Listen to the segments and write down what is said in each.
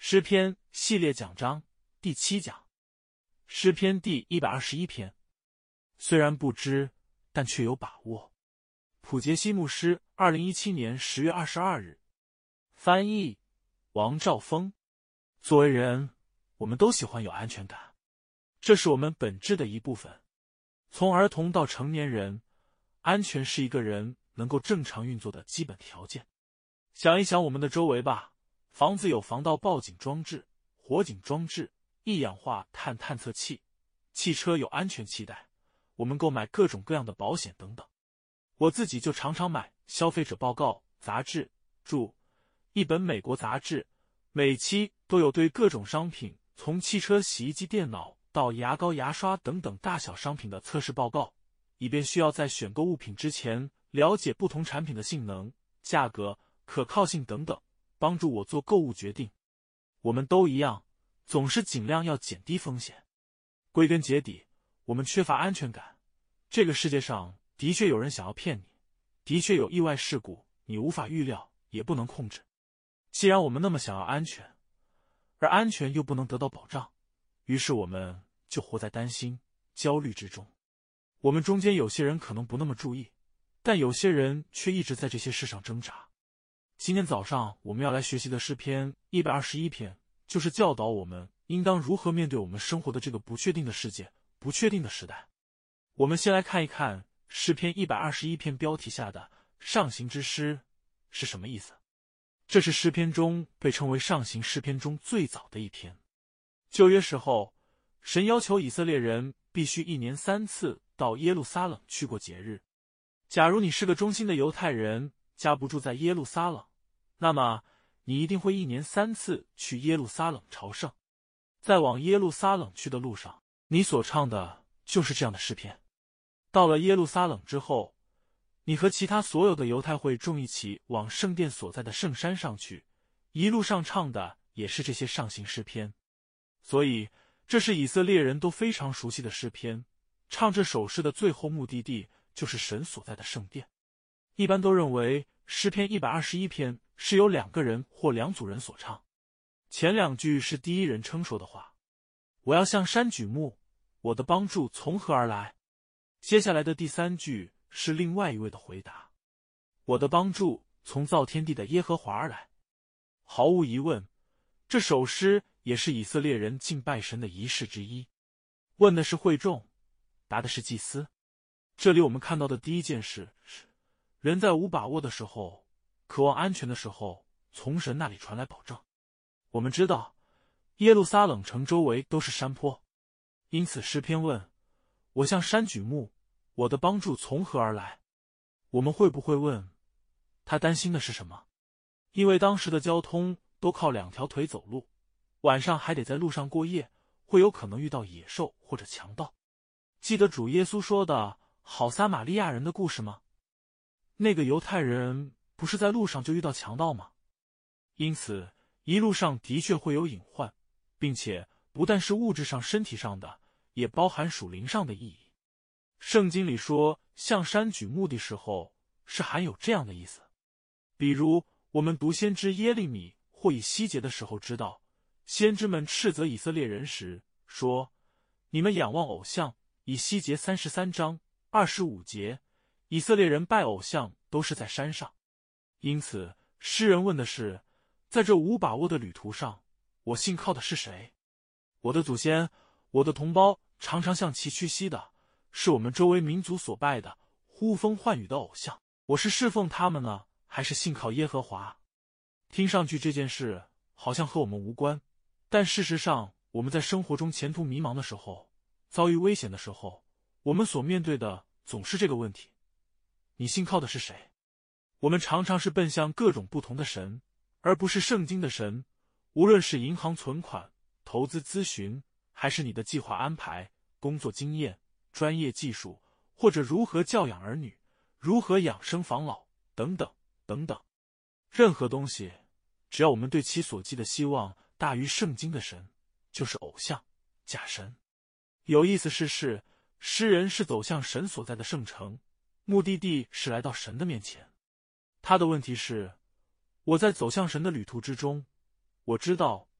诗篇系列讲章第7讲，诗篇第121篇。虽然不知，但却有把握。普杰西牧师2017年10月22日。翻译王兆峰。作为人，我们都喜欢有安全感，这是我们本质的一部分。从儿童到成年人，安全是一个人能够正常运作的基本条件。想一想我们的周围吧，房子有防盗报警装置、火警装置、一氧化碳探测器，汽车有安全气带，我们购买各种各样的保险等等。我自己就常常买消费者报告杂志，一本美国杂志，每期都有对各种商品，从汽车、洗衣机、电脑到牙膏、牙刷等等大小商品的测试报告，以便需要在选购物品之前了解不同产品的性能、价格、可靠性等等，帮助我做购物决定。我们都一样，总是尽量要减低风险。归根结底，我们缺乏安全感。这个世界上的确有人想要骗你，的确有意外事故，你无法预料，也不能控制。既然我们那么想要安全，而安全又不能得到保障，于是我们就活在担心、焦虑之中。我们中间有些人可能不那么注意，但有些人却一直在这些事上挣扎。今天早上我们要来学习的诗篇121篇，就是教导我们应当如何面对我们生活的这个不确定的世界、不确定的时代。我们先来看一看诗篇121篇标题下的上行之诗是什么意思。这是诗篇中被称为上行诗篇中最早的一篇。旧约时候，神要求以色列人必须1年3次到耶路撒冷去过节日。假如你是个忠心的犹太人，家不住在耶路撒冷，那么你一定会1年3次去耶路撒冷朝圣。在往耶路撒冷去的路上，你所唱的就是这样的诗篇。到了耶路撒冷之后，你和其他所有的犹太会众一起往圣殿所在的圣山上去，一路上唱的也是这些上行诗篇。所以这是以色列人都非常熟悉的诗篇。唱这首诗的最后目的地就是神所在的圣殿。一般都认为诗篇121篇是由2个人或2组人所唱。前2句是第一人称说的话，我要向山举目，我的帮助从何而来？接下来的第3句是另外一位的回答，我的帮助从造天地的耶和华而来。毫无疑问，这首诗也是以色列人敬拜神的仪式之一。问的是会众，答的是祭司。这里我们看到的第一件事是，人在无把握的时候，渴望安全的时候，从神那里传来保证。我们知道，耶路撒冷城周围都是山坡，因此诗篇问，我向山举目，我的帮助从何而来？我们会不会问，他担心的是什么？因为当时的交通都靠2条腿走路，晚上还得在路上过夜，会有可能遇到野兽或者强盗。记得主耶稣说的好撒玛利亚人的故事吗？那个犹太人不是在路上就遇到强盗吗？因此一路上的确会有隐患，并且不但是物质上身体上的，也包含属灵上的意义。圣经里说向山举目的时候，是含有这样的意思。比如我们读先知耶利米或以西结的时候知道，先知们斥责以色列人时说，你们仰望偶像。以西结33章25节，以色列人拜偶像都是在山上。因此诗人问的是，在这无把握的旅途上，我信靠的是谁？我的祖先，我的同胞常常向其屈膝的，是我们周围民族所拜的呼风唤雨的偶像。我是侍奉他们呢，还是信靠耶和华？听上去这件事好像和我们无关，但事实上我们在生活中前途迷茫的时候，遭遇危险的时候，我们所面对的总是这个问题，你信靠的是谁？我们常常是奔向各种不同的神，而不是圣经的神。无论是银行存款、投资咨询，还是你的计划安排、工作经验、专业技术，或者如何教养儿女、如何养生防老等等等等，任何东西，只要我们对其所寄的希望大于圣经的神，就是偶像、假神。有意思是，诗人是走向神所在的圣城，目的地是来到神的面前。他的问题是，我在走向神的旅途之中，我知道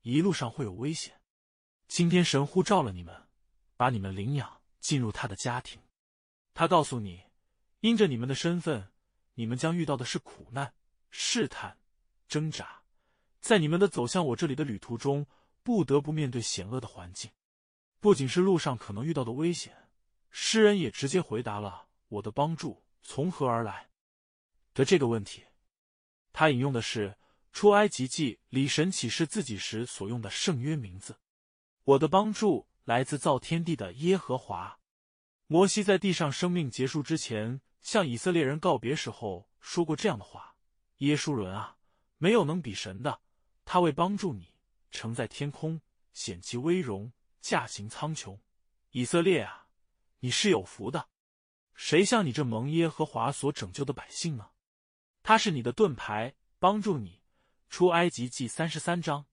一路上会有危险。今天神呼召了你们，把你们领养进入他的家庭。他告诉你，因着你们的身份，你们将遇到的是苦难、试探、挣扎，在你们的走向我这里的旅途中，不得不面对险恶的环境。不仅是路上可能遇到的危险，诗人也直接回答了我的帮助从何而来的这个问题。他引用的是出埃及记里神启示自己时所用的圣约名字，我的帮助来自造天地的耶和华。摩西在地上生命结束之前，向以色列人告别时候说过这样的话：耶书伦啊，没有能比神的，他为帮助你，乘在天空，显其威荣，驾行苍穹。以色列啊，你是有福的，谁像你这蒙耶和华所拯救的百姓呢？他是你的盾牌，帮助你。出埃及记33章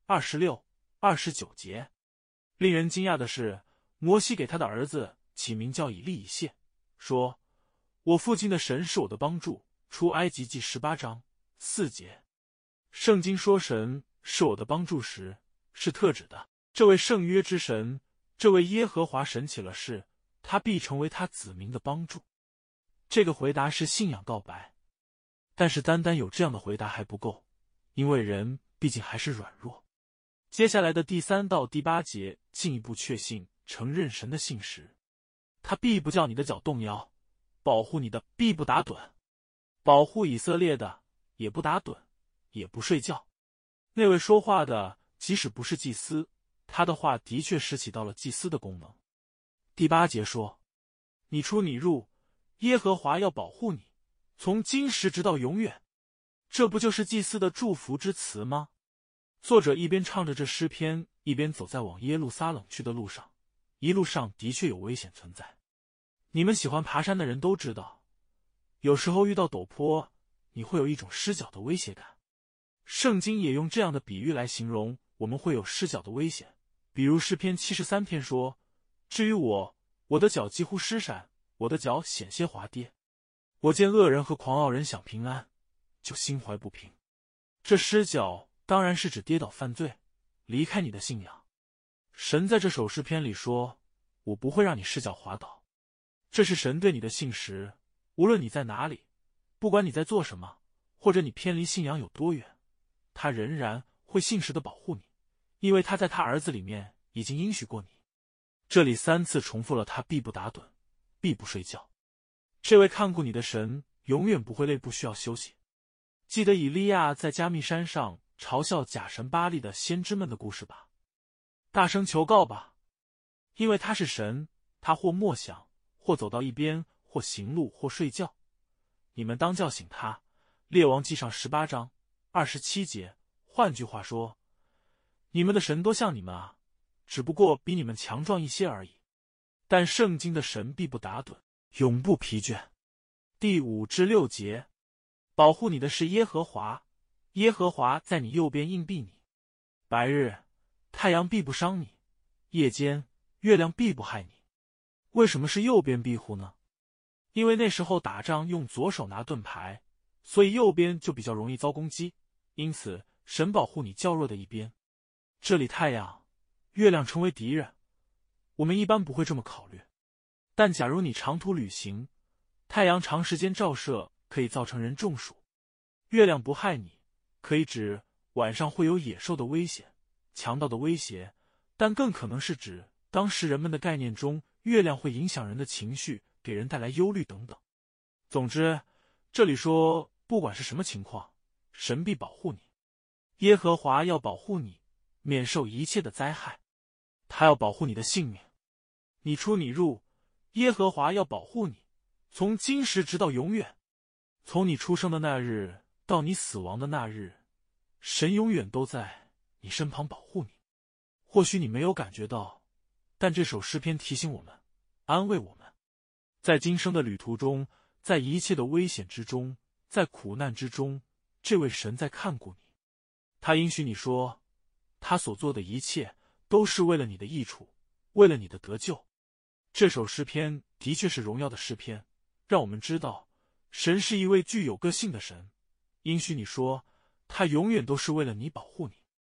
26、29节。令人惊讶的是，摩西给他的儿子起名叫以利以谢，说：我父亲的神是我的帮助。出埃及记18章4节。圣经说神是我的帮助时，是特指的这位圣约之神，这位耶和华神起了誓，他必成为他子民的帮助。这个回答是信仰告白，但是单单有这样的回答还不够，因为人毕竟还是软弱。接下来的第3到第8节进一步确信承认神的信实，他必不叫你的脚动摇，保护你的必不打盹，保护以色列的也不打盹，也不睡觉。那位说话的即使不是祭司，他的话的确使起到了祭司的功能。第8节说，你出你入，耶和华要保护你，从今时直到永远。这不就是祭司的祝福之词吗？作者一边唱着这诗篇，一边走在往耶路撒冷去的路上，一路上的确有危险存在。你们喜欢爬山的人都知道，有时候遇到陡坡，你会有一种失脚的威胁感。圣经也用这样的比喻来形容我们会有失脚的危险，比如诗篇73篇说，至于我的脚几乎失闪，我的脚险些滑跌。我见恶人和狂傲人享平安，就心怀不平。这失脚当然是指跌倒犯罪，离开你的信仰。神在这首诗篇里说，我不会让你失脚滑倒。这是神对你的信实，无论你在哪里，不管你在做什么，或者你偏离信仰有多远，他仍然会信实的保护你，因为他在他儿子里面已经应许过你。这里3次重复了他必不打盹，必不睡觉。这位看顾你的神永远不会累，不需要休息。记得以利亚在加密山上嘲笑假神巴力的先知们的故事吧？大声求告吧，因为他是神，他或默想，或走到一边，或行路，或睡觉。你们当叫醒他。列王记上18章27节。换句话说，你们的神多像你们啊，只不过比你们强壮一些而已。但圣经的神必不打盹，永不疲倦。第5至6节。保护你的是耶和华，耶和华在你右边硬币你。白日太阳必不伤你，夜间月亮必不害你。为什么是右边庇护呢？因为那时候打仗用左手拿盾牌，所以右边就比较容易遭攻击，因此神保护你较弱的一边。这里太阳、月亮成为敌人，我们一般不会这么考虑。但假如你长途旅行，太阳长时间照射可以造成人中暑，月亮不害你，可以指晚上会有野兽的危险、强盗的威胁，但更可能是指当时人们的概念中，月亮会影响人的情绪，给人带来忧虑等等。总之，这里说不管是什么情况，神必保护你。耶和华要保护你，免受一切的灾害。他要保护你的性命。你出你入，耶和华要保护你，从今时直到永远。从你出生的那日到你死亡的那日，神永远都在你身旁保护你。或许你没有感觉到，但这首诗篇提醒我们，安慰我们，在今生的旅途中，在一切的危险之中，在苦难之中，这位神在看顾你。他应许你说，他所做的一切都是为了你的益处，为了你的得救。这首诗篇的确是荣耀的诗篇，让我们知道神是一位具有个性的神，应许你说他永远都是为了你保护你。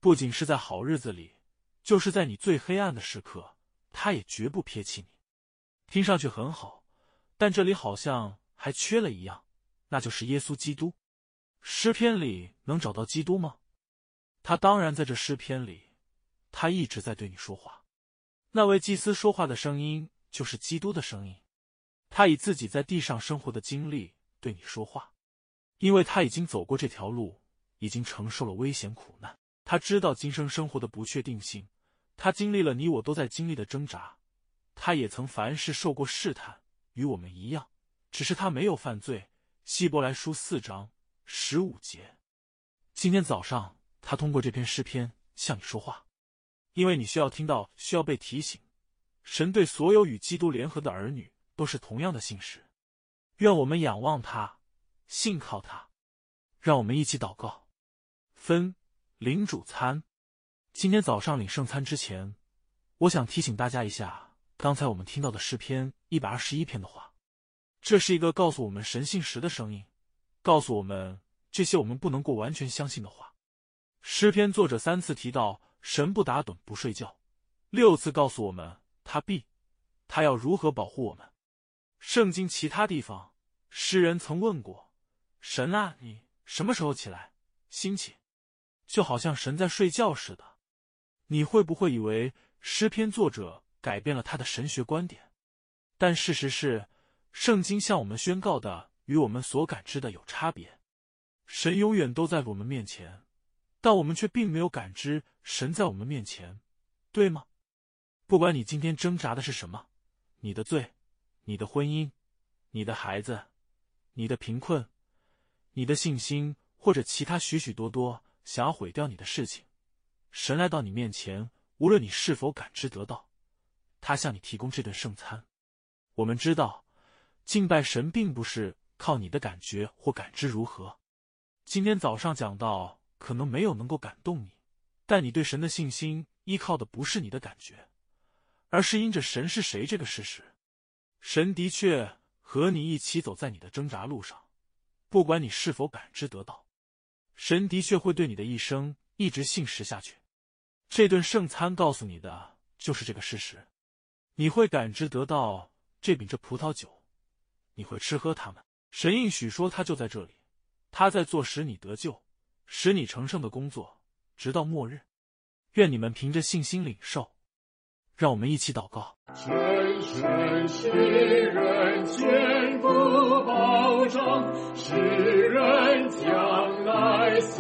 不仅是在好日子里，就是在你最黑暗的时刻，他也绝不撇弃你。听上去很好，但这里好像还缺了一样，那就是耶稣基督。诗篇里能找到基督吗？他当然在这诗篇里，他一直在对你说话。那位祭司说话的声音就是基督的声音，他以自己在地上生活的经历对你说话，因为他已经走过这条路，已经承受了危险苦难，他知道今生生活的不确定性，他经历了你我都在经历的挣扎，他也曾凡事受过试探，与我们一样，只是他没有犯罪。希伯来书4章15节。今天早上他通过这篇诗篇向你说话，因为你需要听到，需要被提醒，神对所有与基督联合的儿女都是同样的信实。愿我们仰望他，信靠他。让我们一起祷告。领主餐。今天早上领圣餐之前，我想提醒大家一下刚才我们听到的诗篇121篇的话。这是一个告诉我们神信实的声音，告诉我们这些我们不能够完全相信的话。诗篇作者3次提到神不打盹不睡觉，6次告诉我们他要如何保护我们。圣经其他地方，诗人曾问过神啊，你什么时候起来兴起？就好像神在睡觉似的。你会不会以为诗篇作者改变了他的神学观点？但事实是，圣经向我们宣告的与我们所感知的有差别。神永远都在我们面前，但我们却并没有感知神在我们面前，对吗？不管你今天挣扎的是什么，你的罪，你的婚姻，你的孩子，你的贫困，你的信心，或者其他许许多多想要毁掉你的事情，神来到你面前，无论你是否感知得到，他向你提供这顿圣餐。我们知道敬拜神并不是靠你的感觉或感知如何。今天早上讲到可能没有能够感动你，但你对神的信心依靠的不是你的感觉，而是因着神是谁这个事实。神的确和你一起走在你的挣扎路上，不管你是否感知得到，神的确会对你的一生一直信实下去。这顿圣餐告诉你的就是这个事实。你会感知得到这饼这葡萄酒，你会吃喝它们。神应许说他就在这里，他在做使你得救，使你成圣的工作，直到末日。愿你们凭着信心领受。让我们一起祷告。 神神使人坚固保障，使人将来希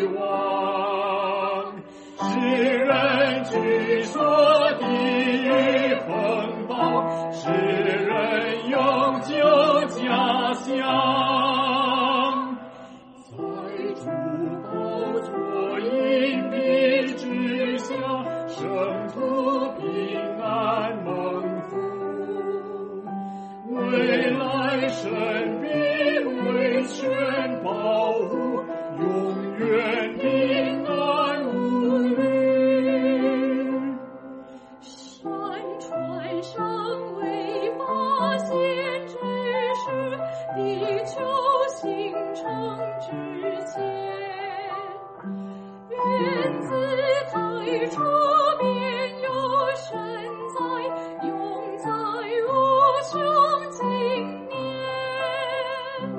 望，使人据说地狱风暴，使人永久家乡。在主宝座荫蔽之下，圣徒平安蒙福，未来神必为全保护，永远平安无虑。 山川尚未发现之时，地球形成之前，原自太初便有神在，永在无穷经年。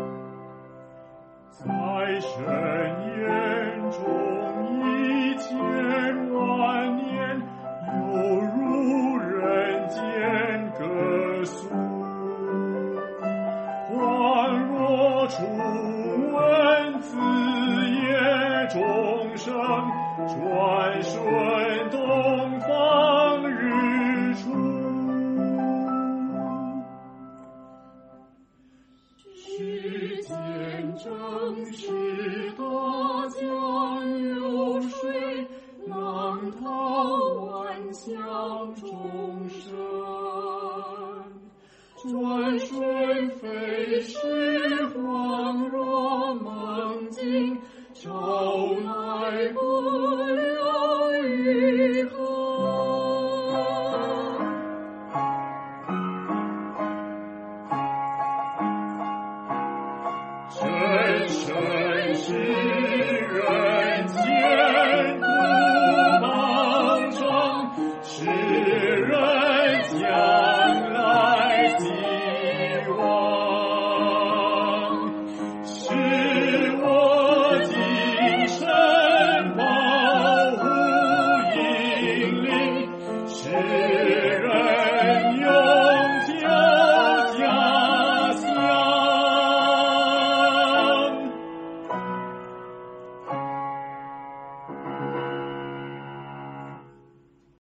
在神眼中1000万年，犹如人间歌颂。恍若初闻子夜钟声，转瞬东方日出。